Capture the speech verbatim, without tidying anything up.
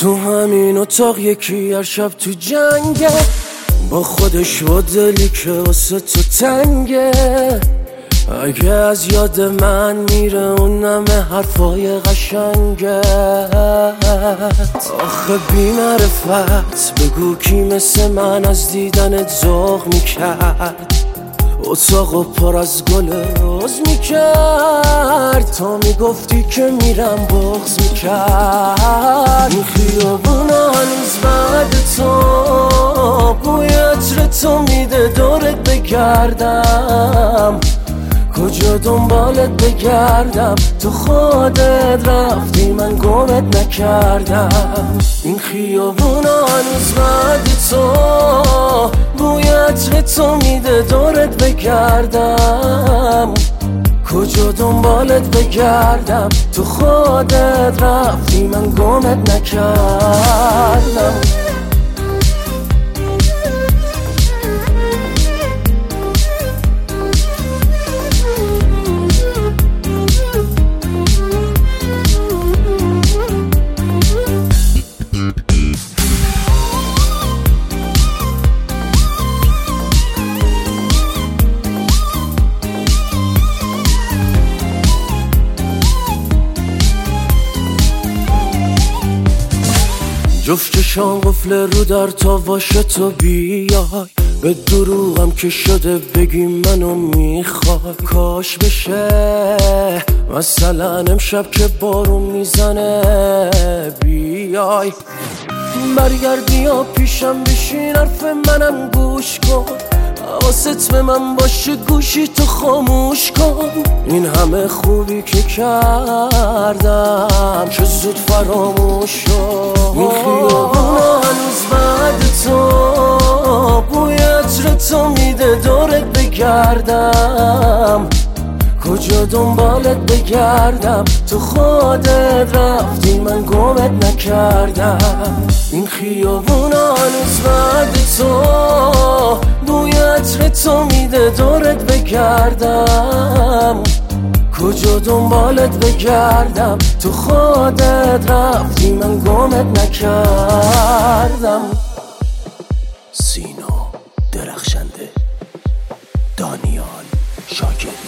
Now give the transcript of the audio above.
تو همین اتاق یکی هر شب تو جنگه، با خودش و دلی که واسه تو تنگه. اگه از یاد من میره اون همه حرفای قشنگت، آخه بی معرفت بگو کی مثل من از دیدنت ذوق میکرد، اتاقو پر از گل روز میکرد. تا میگفتی که میرم بغض میکرد. این خیابونا هنوز بعد تو بوی عطر تو میده دورت بگردم، کجا دنبالت بگردم؟ تو خودت رفتی من گمت نکردم. این خیابونا هنوز بعد تو بوی عطر تو میده دورت بگردم، کجا دنبالت بگردم؟ تو خودت رفتی من گمت نکردم. جفت چشام قفل رو در تا باشه تو بیای، به دروغم که شده بگی منو میخوای. کاش بشه مثلا امشب که بارون میزنه بیای، برگردی یا پیشم بشین حرف منم گوش کن، حواست به من باشه گوشی تو خاموش کن. این همه خوبی که کردم چه زود فراموش شد. این خیابونا هنوز بعد تو بوی عطر تو میده دورت بگردم، کجا دنبالت بگردم؟ تو خودت رفتی من گمت نکردم. این خیابونا هنوز بعد تو بوی عطر تو میده دورت بگردم، کجا دنبالت بگردم؟ تو خودت رفتی من گمت نکردم. سینا درخشنده، دانیال شاکر.